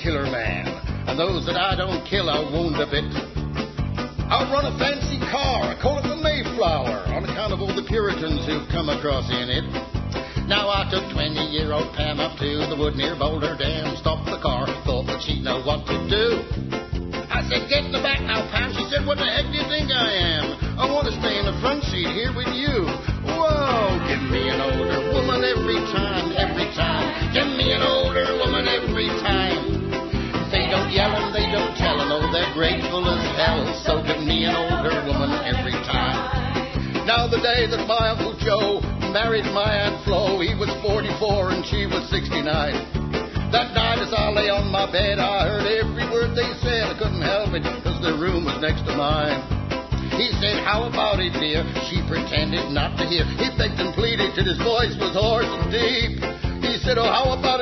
killer man, and those that I don't kill I'll wound a bit. I'll run a fancy car, I call it the Mayflower, on account of all the Puritans who've come across in it. Now I took 20-year-old Pam up to the wood near Boulder Dam, stopped the car, thought that she'd know what to do. I said, get in the back now, Pam. She said, what the heck do you think I am? I want to stay in the front seat here with you. Whoa, give me an older woman every time, every time. Give me an older woman every time. They don't yell and they don't tell, and oh, they're grateful as hell. So give me an older woman every time. Now the day that my Uncle Joe married my Aunt Flo, he was 44 and she was 69. That night as I lay on my bed, I heard every word they said. I couldn't help it, because their room was next to mine. He said, how about it, dear? She pretended not to hear. He begged and pleaded till his voice was hoarse and deep. He said, oh, how about